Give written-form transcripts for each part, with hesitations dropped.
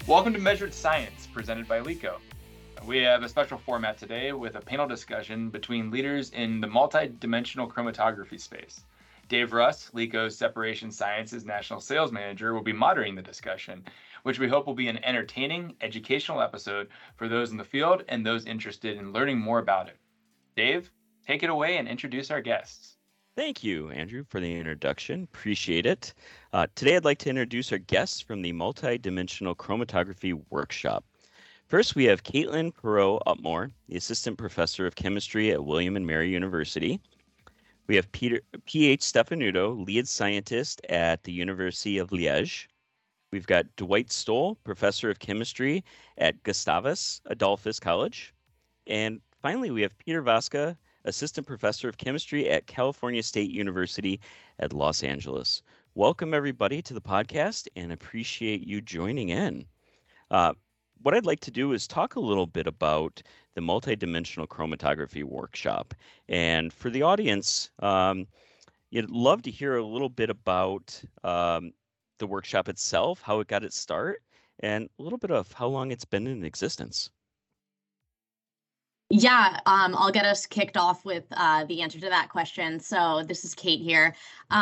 Welcome to Measured Science, presented by LICO. We have a special format today with a panel discussion between leaders in the multi-dimensional chromatography space. Dave Russ, LICO's Separation Sciences National Sales Manager, will be moderating the discussion, which we hope will be an entertaining, educational episode for those in the field and those interested in learning more about it. Dave, take it away and introduce our guests. Thank you, Andrew, for the introduction. Appreciate it. Today, I'd like to introduce our guests from the Multidimensional Chromatography Workshop. First, we have Caitlin Perot-Upmore, the Assistant Professor of Chemistry at William & Mary University. We have P.H. Stefanuto, Lead Scientist at the University of Liège. We've got Dwight Stoll, Professor of Chemistry at Gustavus Adolphus College. And finally, we have Peter Vaska, Assistant Professor of Chemistry at California State University at Los Angeles. Welcome, everybody, to the podcast, and appreciate you joining in. What I'd like to do is talk a little bit about the Multidimensional Chromatography Workshop. And for the audience, you'd love to hear a little bit about the workshop itself, how it got its start, and a little bit of how long it's been in existence. Yeah, I'll get us kicked off with the answer to that question. So this is Kate here.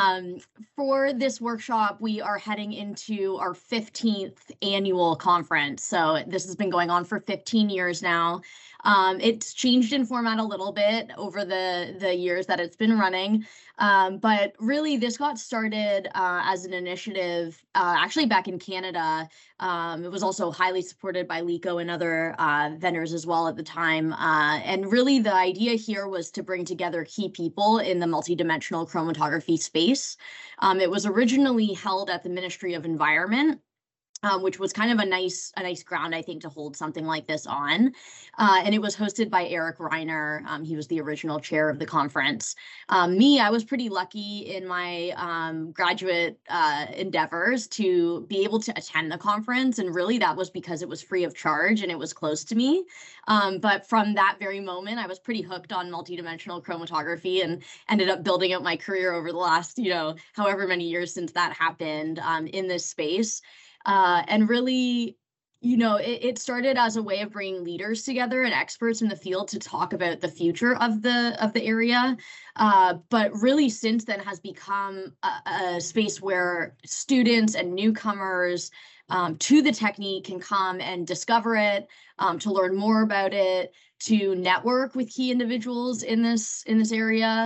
For this workshop, we are heading into our 15th annual conference. So this has been going on for 15 years now. It's changed in format a little bit over the years that it's been running. But really, this got started as an initiative actually back in Canada. It was also highly supported by LICO and other vendors as well at the time. And really, the idea here was to bring together key people in the multidimensional chromatography space. It was originally held at the Ministry of Environment, which was kind of a nice ground, I think, to hold something like this on. And it was hosted by Eric Reiner. He was the original chair of the conference. I was pretty lucky in my graduate endeavors to be able to attend the conference. And really, that was because it was free of charge and it was close to me. But from that very moment, I was pretty hooked on multidimensional chromatography and ended up building up my career over the last, however many years since that happened in this space. And really, it started as a way of bringing leaders together and experts in the field to talk about the future of the area. But really, since then, has become a space where students and newcomers to the technique can come and discover it, to learn more about it, to network with key individuals in this area.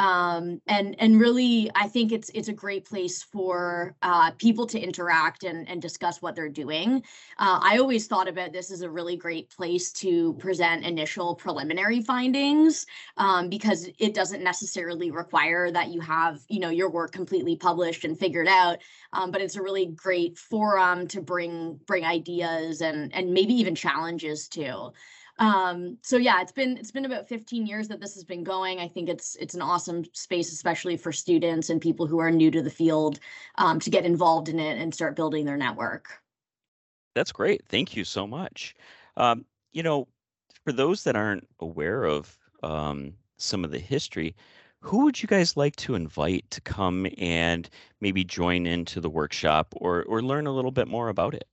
And really, I think it's a great place for people to interact and discuss what they're doing. I always thought about this as a really great place to present initial preliminary findings, because it doesn't necessarily require that you have, your work completely published and figured out. But it's a really great forum to bring ideas and maybe even challenges to. So yeah, it's been about 15 years that this has been going. I think it's an awesome space, especially for students and people who are new to the field, to get involved in it and start building their network. That's great. Thank you so much. For those that aren't aware of some of the history, who would you guys like to invite to come and maybe join into the workshop or learn a little bit more about it?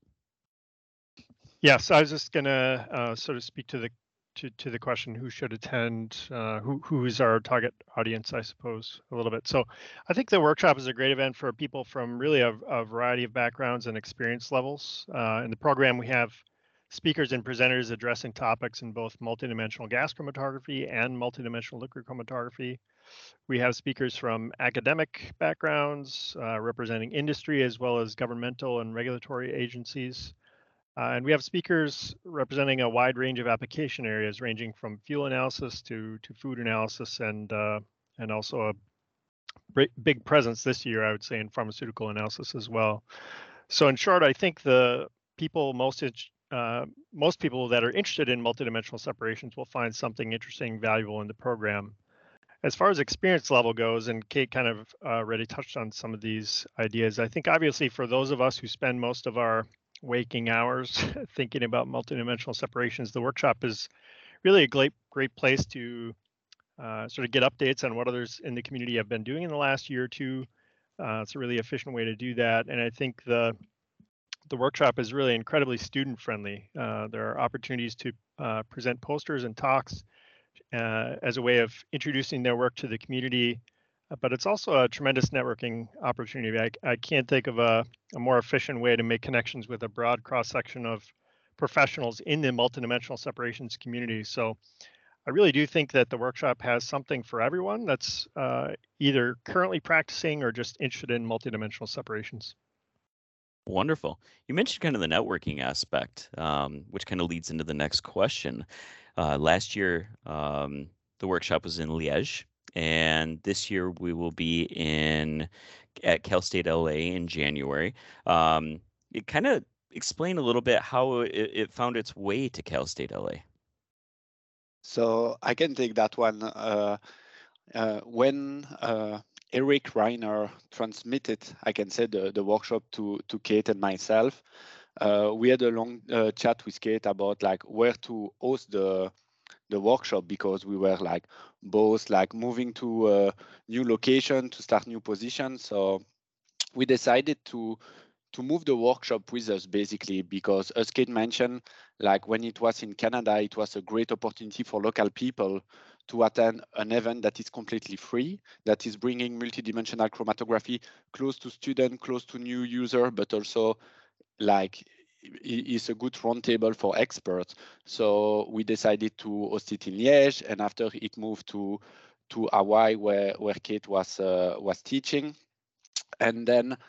Yes, I was just gonna sort of speak to the question, who should attend, who is our target audience, I suppose, a little bit. So I think the workshop is a great event for people from really a variety of backgrounds and experience levels. In the program, we have speakers and presenters addressing topics in both multidimensional gas chromatography and multidimensional liquid chromatography. We have speakers from academic backgrounds, representing industry as well as governmental and regulatory agencies. And we have speakers representing a wide range of application areas, ranging from fuel analysis to food analysis, and also a big presence this year, I would say, in pharmaceutical analysis as well. So in short, I think the people most people that are interested in multidimensional separations will find something interesting, valuable in the program. As far as experience level goes, and Kate kind of already touched on some of these ideas, I think obviously for those of us who spend most of our waking hours thinking about multidimensional separations, the workshop is really a great place to sort of get updates on what others in the community have been doing in the last year or two. It's a really efficient way to do that. And I think the the workshop is really incredibly student friendly. There are opportunities to present posters and talks as a way of introducing their work to the community, but it's also a tremendous networking opportunity. I can't think of a more efficient way to make connections with a broad cross-section of professionals in the multidimensional separations community. So I really do think that the workshop has something for everyone that's either currently practicing or just interested in multidimensional separations. Wonderful. You mentioned kind of the networking aspect, which kind of leads into the next question. Last year, the workshop was in Liège, and this year we will be at Cal State LA in January. It kind of explain a little bit how it found its way to Cal State LA. So I can take that one. When Eric Reiner transmitted, I can say, the workshop to Kate and myself, we had a long chat with Kate about like where to host the workshop, because we were like both like moving to a new location to start new positions. So we decided to move the workshop with us, basically, because as Kate mentioned, like when it was in Canada, it was a great opportunity for local people to attend an event that is completely free, that is bringing multidimensional chromatography close to students, close to new user, but also like is a good roundtable for experts. So we decided to host it in Liège, and after it moved to Hawaii, where Kate was teaching, and then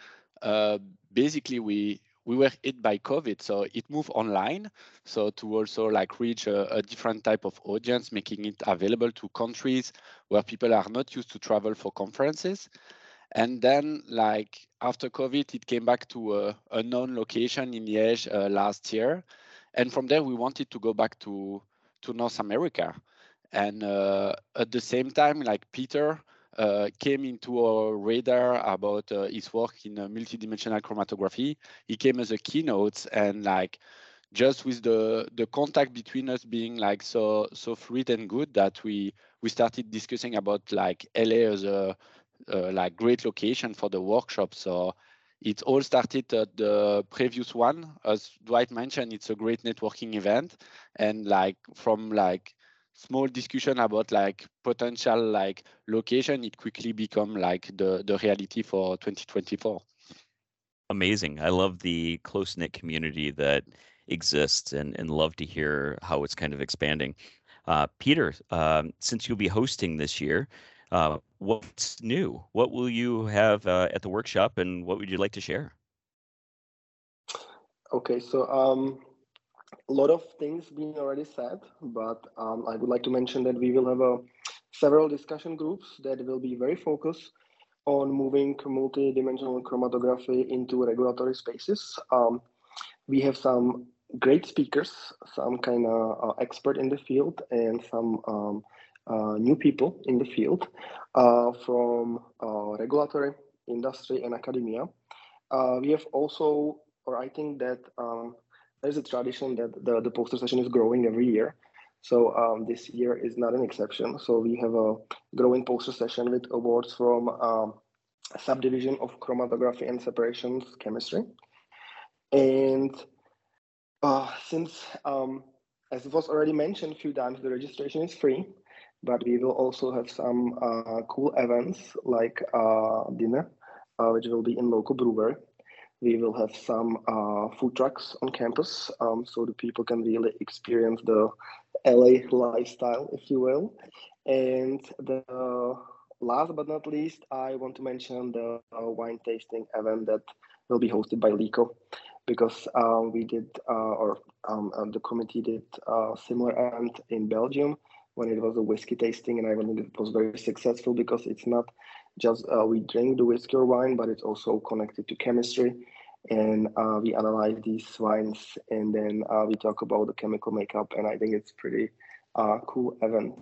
basically we were hit by COVID, so it moved online. So to also like reach a different type of audience, making it available to countries where people are not used to travel for conferences. And then like after COVID, it came back to a known location in Liège last year. And from there, we wanted to go back to North America. And at the same time, like Peter came into our radar about his work in multidimensional chromatography. He came as a keynote, and like just with the contact between us being like so fluid and good, that we started discussing about like LA as a like great location for the workshop. So it all started at the previous one. As Dwight mentioned, it's a great networking event, and like from like small discussion about like potential like location, it quickly become like the reality for 2024. Amazing. I love the close-knit community that exists, and love to hear how it's kind of expanding. Peter, since you'll be hosting this year, what's new? What will you have at the workshop, and what would you like to share? Okay, so a lot of things being already said, but I would like to mention that we will have several discussion groups that will be very focused on moving multi-dimensional chromatography into regulatory spaces. We have some great speakers, some kind of expert in the field, and some new people in the field from regulatory, industry, and academia. We have also, or I think that there's a tradition that the poster session is growing every year. So this year is not an exception. So we have a growing poster session with awards from subdivision of chromatography and separations chemistry. And since, as it was already mentioned a few times, the registration is free, but we will also have some cool events like dinner, which will be in local brewery. We will have some food trucks on campus, so the people can really experience the LA lifestyle, if you will. And the last but not least, I want to mention the wine tasting event that will be hosted by LICO, because we did, the committee did a similar event in Belgium when it was a whiskey tasting, and I think it was very successful because it's not just we drink the whiskey or wine, but it's also connected to chemistry, and we analyze these wines, and then we talk about the chemical makeup, and I think it's pretty cool event.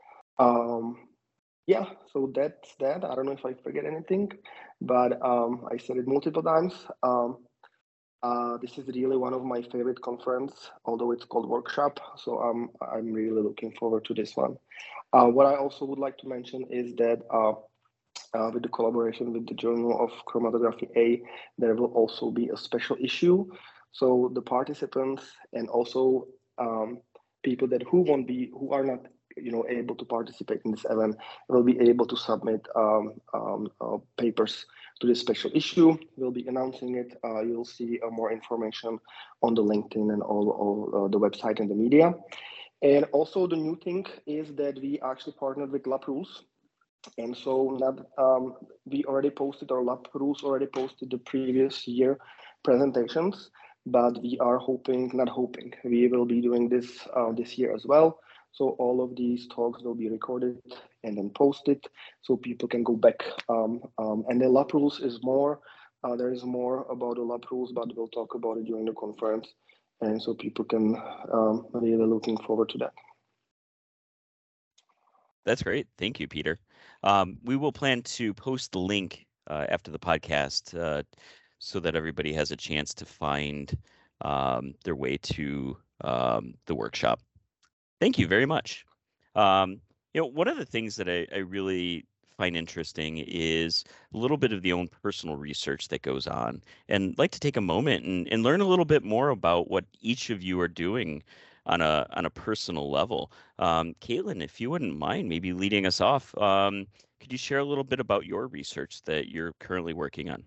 Yeah, so that's that. I don't know if I forget anything, but I said it multiple times. This is really one of my favorite conference, although it's called workshop. So I'm really looking forward to this one. What I also would like to mention is that with the collaboration with the Journal of Chromatography A, there will also be a special issue. So the participants and also people who are not able to participate in this event will be able to submit papers to this special issue. We'll be announcing it. You'll see more information on the LinkedIn and all the website and the media. And also the new thing is that we actually partnered with LabRules. And so we already posted, or LabRules already posted the previous year presentations, but we are we will be doing this this year as well. So all of these talks will be recorded and then posted so people can go back. And the LabRules is more, there is more about the LabRules, but we'll talk about it during the conference. And so people can really looking forward to that. That's great. Thank you, Peter. We will plan to post the link after the podcast so that everybody has a chance to find their way to the workshop. Thank you very much. One of the things that I really find interesting is a little bit of the own personal research that goes on, and I'd like to take a moment and learn a little bit more about what each of you are doing on a personal level. Caitlin, if you wouldn't mind maybe leading us off, could you share a little bit about your research that you're currently working on?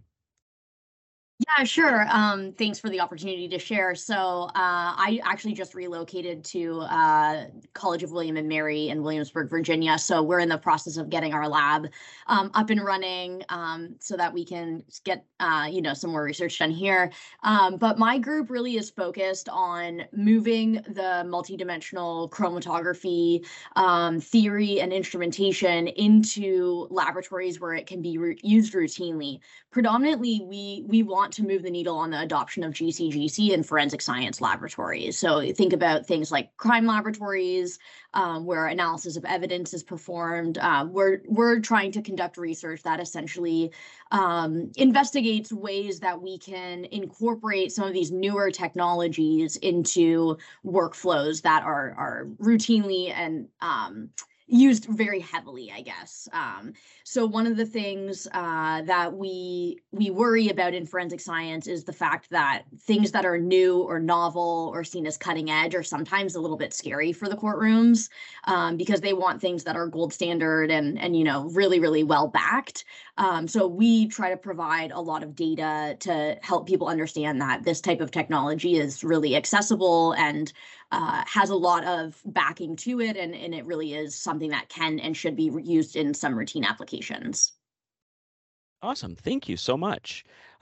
Yeah, sure. Thanks for the opportunity to share. So I actually just relocated to College of William and Mary in Williamsburg, Virginia. So we're in the process of getting our lab up and running so that we can get some more research done here. But my group really is focused on moving the multidimensional chromatography theory and instrumentation into laboratories where it can be used routinely. Predominantly, we want to move the needle on the adoption of GC/GC in forensic science laboratories. So think about things like crime laboratories, where analysis of evidence is performed. We're trying to conduct research that essentially investigates ways that we can incorporate some of these newer technologies into workflows that are routinely and used very heavily, I guess. So one of the things that we worry about in forensic science is the fact that things that are new or novel or seen as cutting edge are sometimes a little bit scary for the courtrooms because they want things that are gold standard and really, really well backed. So we try to provide a lot of data to help people understand that this type of technology is really accessible and has a lot of backing to it, and it really is something that can and should be used in some routine applications. Awesome. Thank you so much.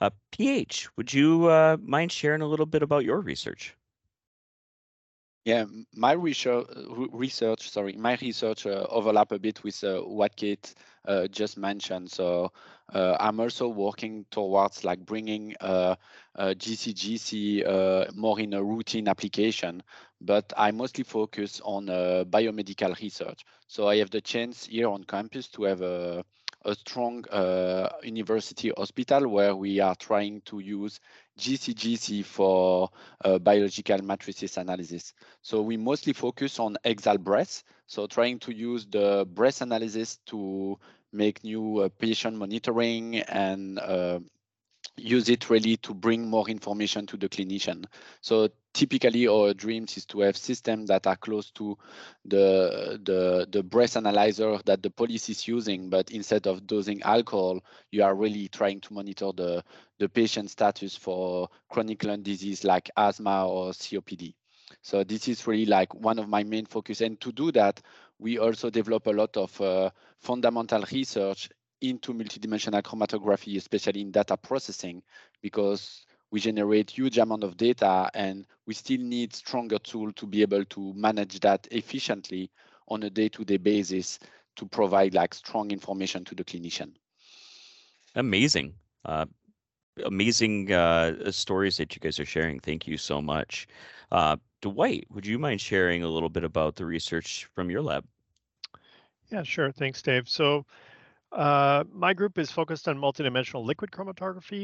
PH, would you mind sharing a little bit about your research? Yeah, my research overlap a bit with what Kate just mentioned. So I'm also working towards like bringing GC/GC more in a routine application, but I mostly focus on biomedical research. So I have the chance here on campus to have a strong university hospital where we are trying to use GC/GC for biological matrices analysis. So we mostly focus on exal breath, so trying to use the breath analysis to make new patient monitoring and use it really to bring more information to the clinician. So typically our dreams is to have systems that are close to the breath analyzer that the police is using, but instead of dosing alcohol, you are really trying to monitor the patient status for chronic lung disease like asthma or COPD. So this is really like one of my main focus. And to do that, we also develop a lot of fundamental research into multidimensional chromatography, especially in data processing, because we generate huge amount of data and we still need stronger tool to be able to manage that efficiently on a day-to-day basis to provide like strong information to the clinician. Amazing. Amazing stories that you guys are sharing. Thank you so much. Dwight, would you mind sharing a little bit about the research from your lab? Yeah, sure. Thanks, Dave. So my group is focused on multidimensional liquid chromatography.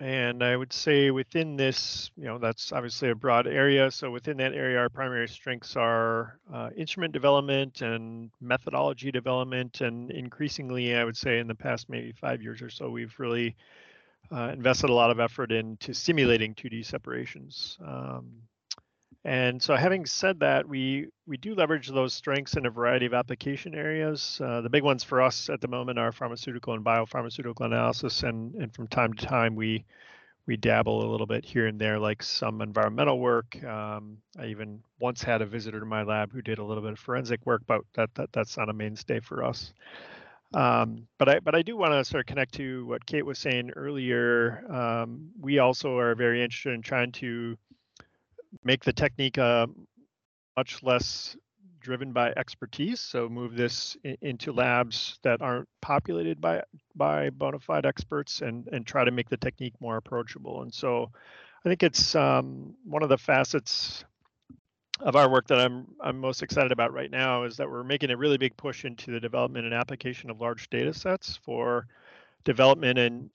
And I would say within this, that's obviously a broad area. So within that area, our primary strengths are instrument development and methodology development. And increasingly, I would say in the past maybe 5 years or so, we've really invested a lot of effort into simulating 2D separations. And so having said that, we do leverage those strengths in a variety of application areas. The big ones for us at the moment are pharmaceutical and biopharmaceutical analysis. And from time to time, we dabble a little bit here and there, like some environmental work. I even once had a visitor to my lab who did a little bit of forensic work, but that's not a mainstay for us. But I do want to sort of connect to what Kate was saying earlier. We also are very interested in trying to make the technique much less driven by expertise. So move this into labs that aren't populated by bona fide experts and try to make the technique more approachable. And so I think it's one of the facets of our work that I'm most excited about right now is that we're making a really big push into the development and application of large data sets for development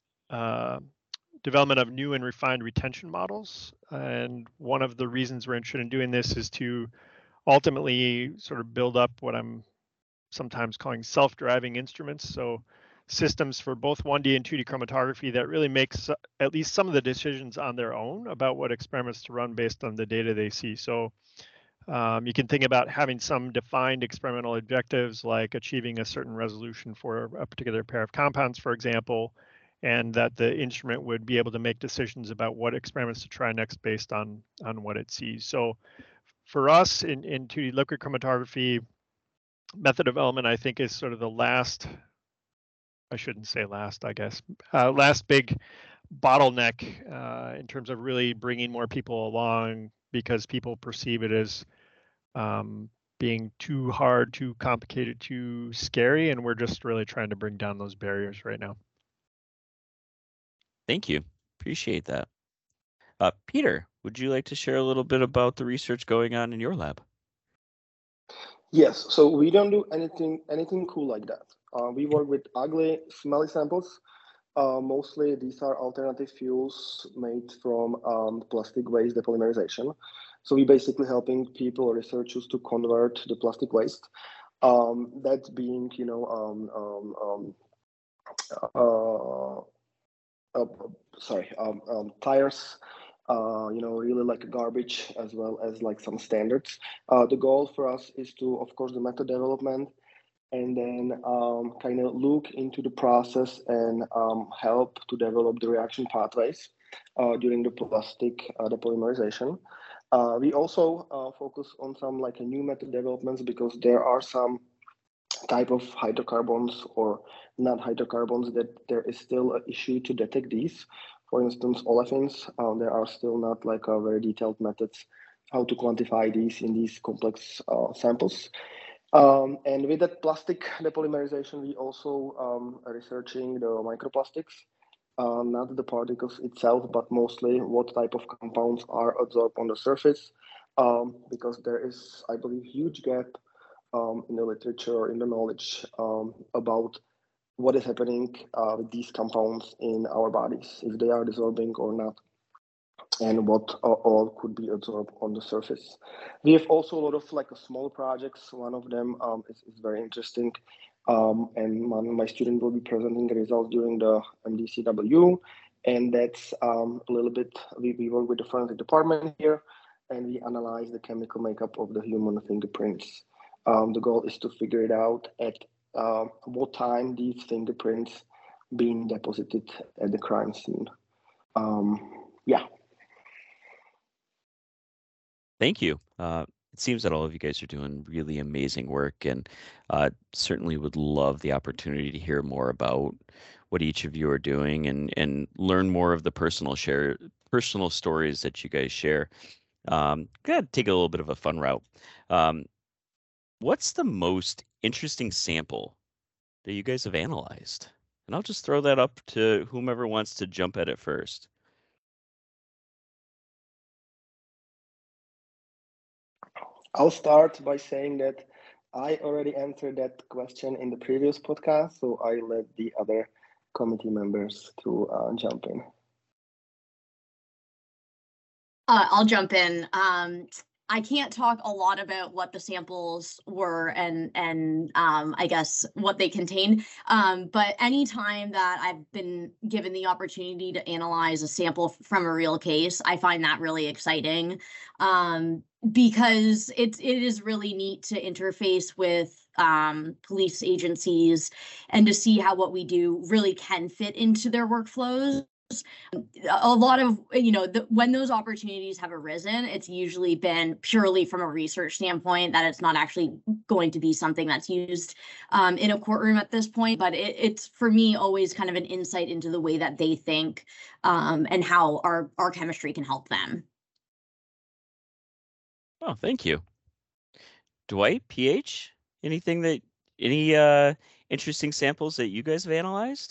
of new and refined retention models. And one of the reasons we're interested in doing this is to ultimately sort of build up what I'm sometimes calling self-driving instruments. So systems for both 1D and 2D chromatography that really makes at least some of the decisions on their own about what experiments to run based on the data they see. So you can think about having some defined experimental objectives like achieving a certain resolution for a particular pair of compounds, for example, and that the instrument would be able to make decisions about what experiments to try next based on what it sees. So for us in 2D liquid chromatography, method development, I think, is sort of the last, I shouldn't say last, I guess, last big bottleneck in terms of really bringing more people along because people perceive it as being too hard, too complicated, too scary. And we're just really trying to bring down those barriers right now. Thank you. Appreciate that. Peter, would you like to share a little bit about the research going on in your lab? Yes, so we don't do anything cool like that. We work with ugly, smelly samples. Mostly these are alternative fuels made from plastic waste depolymerization. So we're basically helping people or researchers to convert the plastic waste. That being, tires, really like garbage as well as like some standards. The goal for us is to, of course, the method development and then kind of look into the process and help to develop the reaction pathways during the plastic depolymerization. We also focus on some like a new method developments because there are some type of hydrocarbons or not hydrocarbons that there is still an issue to detect these. For instance, olefins, there are still not like a very detailed methods how to quantify these in these complex samples. And with that plastic depolymerization, we also are researching the microplastics, not the particles itself, but mostly what type of compounds are absorbed on the surface, because there is, I believe, huge gap in the literature, in the knowledge about what is happening with these compounds in our bodies, if they are dissolving or not, and what all could be absorbed on the surface. We have also a lot of like small projects. One of them is very interesting, and my student will be presenting the results during the MDCW, and that's a little bit, we work with the forensic department here, and we analyze the chemical makeup of the human fingerprints. The goal is to figure it out at what time these fingerprints being deposited at the crime scene. Yeah. Thank you. It seems that all of you guys are doing really amazing work, and certainly would love the opportunity to hear more about what each of you are doing and learn more of the personal stories that you guys share. Gotta take a little bit of a fun route. What's the most interesting sample that you guys have analyzed? And I'll just throw that up to whomever wants to jump at it first. I'll start by saying that I already answered that question in the previous podcast, so I let the other committee members to jump in. I'll jump in. I can't talk a lot about what the samples were and I guess what they contained. But anytime that I've been given the opportunity to analyze a sample from a real case, I find that really exciting. Because it is really neat to interface with police agencies and to see how what we do really can fit into their workflows. A lot of, when those opportunities have arisen, it's usually been purely from a research standpoint, that it's not actually going to be something that's used in a courtroom at this point. But it's, for me, always kind of an insight into the way that they think and how our chemistry can help them. Oh, thank you. Dwight, PH, any interesting samples that you guys have analyzed?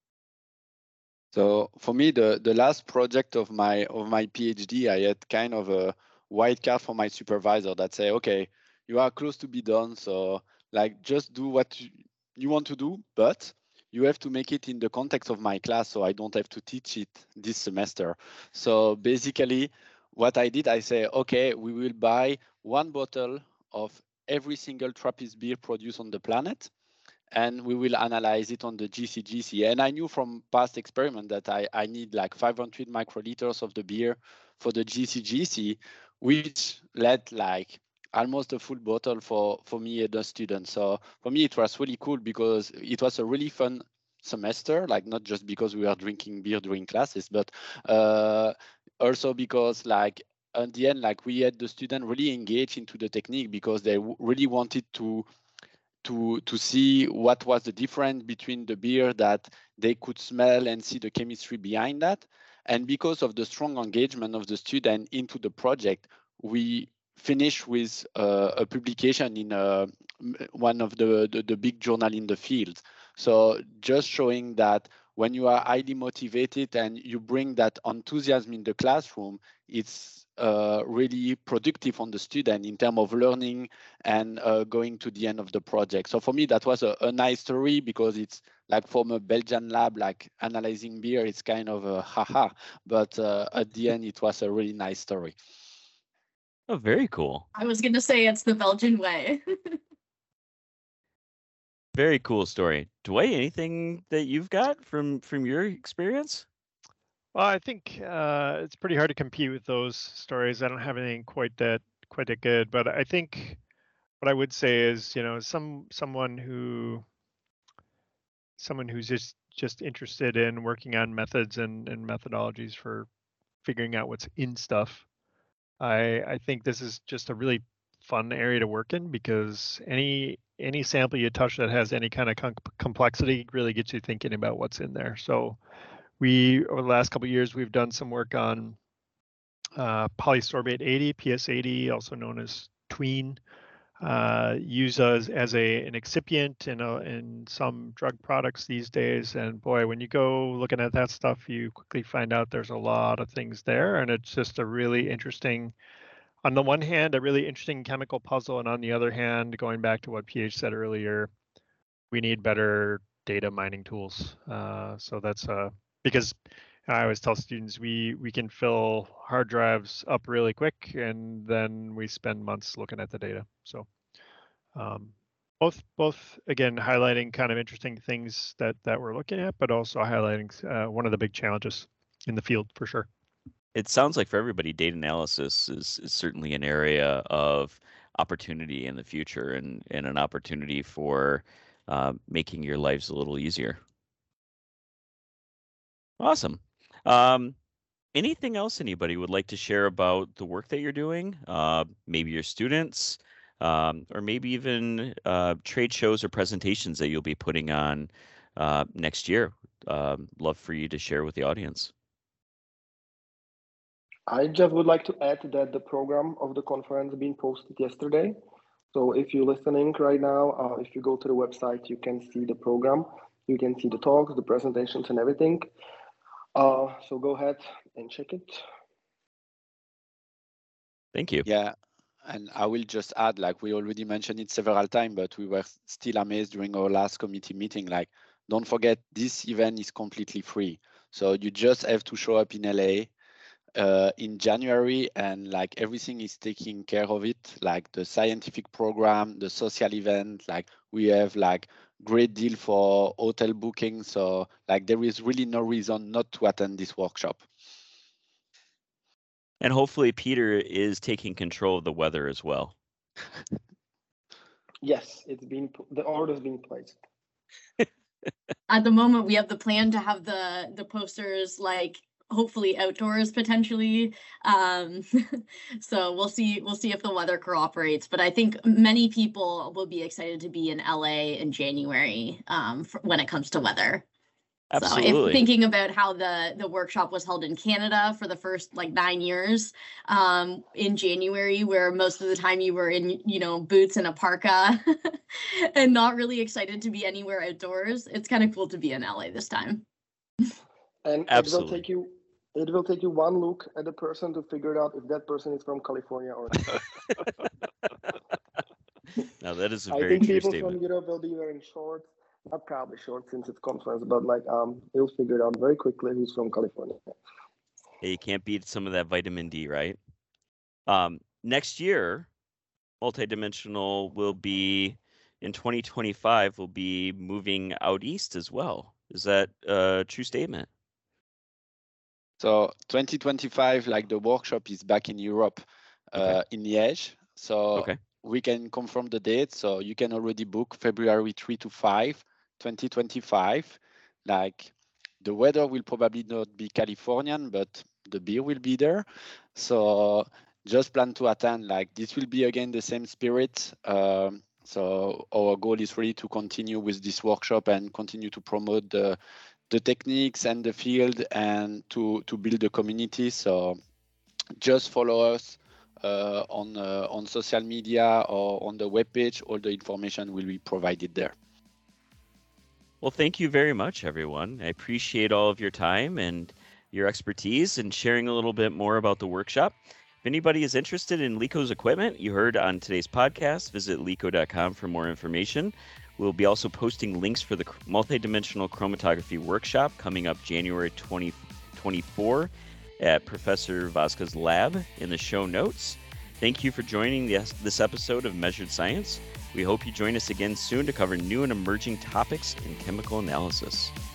So for me, the last project of my PhD, I had kind of a white card for my supervisor that say, okay, you are close to be done, so like just do what you want to do, but you have to make it in the context of my class, so I don't have to teach it this semester. So basically, what I did, I say, okay, we will buy 1 bottle of every single Trappist beer produced on the planet, and we will analyze it on the GCGC. And I knew from past experiment that I need like 500 microliters of the beer for the GCGC, which led like almost a full bottle for me and the students. So for me, it was really cool because it was a really fun semester, like not just because we were drinking beer during classes, but also because like at the end, like we had the student really engaged into the technique because they really wanted to see what was the difference between the beer that they could smell and see the chemistry behind that. And because of the strong engagement of the student into the project, we finished with a publication in one of the big journal in the field. So just showing that when you are highly motivated and you bring that enthusiasm in the classroom, it's really productive on the student in terms of learning and going to the end of the project. So for me, that was a nice story because it's like from a Belgian lab, like analyzing beer, it's kind of a haha, but at the end, it was a really nice story. Oh, very cool. I was going to say it's the Belgian way. Very cool story. Dwight, anything that you've got from your experience? Well, I think it's pretty hard to compete with those stories. I don't have anything quite that good, but I think what I would say is, someone who's just interested in working on methods and methodologies for figuring out what's in stuff. I think this is just a really fun area to work in because any sample you touch that has any kind of complexity really gets you thinking about what's in there. So over the last couple of years, we've done some work on polysorbate 80, PS80, also known as tween, used as an excipient in some drug products these days. And boy, when you go looking at that stuff, you quickly find out there's a lot of things there. And it's just a really interesting, on the one hand, a really interesting chemical puzzle. And on the other hand, going back to what PH said earlier, we need better data mining tools. So that's because I always tell students we can fill hard drives up really quick and then we spend months looking at the data. So both again highlighting kind of interesting things that we're looking at, but also highlighting one of the big challenges in the field for sure. It sounds like for everybody, data analysis is certainly an area of opportunity in the future and an opportunity for making your lives a little easier. Awesome. Anything else anybody would like to share about the work that you're doing? Maybe your students, or maybe even trade shows or presentations that you'll be putting on next year. Love for you to share with the audience. I just would like to add that the program of the conference being posted yesterday. So if you're listening right now, if you go to the website, you can see the program. You can see the talks, the presentations, and everything. So go ahead and check it. Thank you. Yeah, and I will just add, like we already mentioned it several times, but we were still amazed during our last committee meeting. Like, don't forget, this event is completely free. So you just have to show up in LA. in January, and like everything is taking care of it, like the scientific program, the social event, like we have like great deal for hotel booking. So like there is really no reason not to attend this workshop. And hopefully Peter is taking control of the weather as well. Yes, the order's been placed. At the moment, we have the plan to have the posters like hopefully outdoors potentially. So we'll see if the weather cooperates. But I think many people will be excited to be in LA in January when it comes to weather. Absolutely. So if thinking about how the workshop was held in Canada for the first like 9 years in January, where most of the time you were in, boots and a parka and not really excited to be anywhere outdoors, it's kind of cool to be in LA this time. And Absolutely. it will take you one look at the person to figure out if that person is from California or not. Now that is a I very think true people statement. from Europe will be wearing shorts. Not probably short since it's conference, but like you'll figure it out very quickly who's from California. Hey, you can't beat some of that vitamin D, right? Next year, Multidimensional will be in 2025. Will be moving out east as well. Is that a true statement? So 2025, like the workshop is back in Europe, in Liège. So we can confirm the date. So you can already book February 3 to 5, 2025. Like the weather will probably not be Californian, but the beer will be there. So just plan to attend. Like this will be again the same spirit. So our goal is really to continue with this workshop and continue to promote the techniques and the field and to build a community. So just follow us on social media or on the webpage. All the information will be provided there. Well, thank you very much, everyone. I appreciate all of your time and your expertise and sharing a little bit more about the workshop. If anybody is interested in LICO's equipment you heard on today's podcast, visit lico.com for more information. We'll be also posting links for the multidimensional chromatography workshop coming up January 2024 at Professor Vasquez's lab in the show notes. Thank you for joining this episode of Measured Science. We hope you join us again soon to cover new and emerging topics in chemical analysis.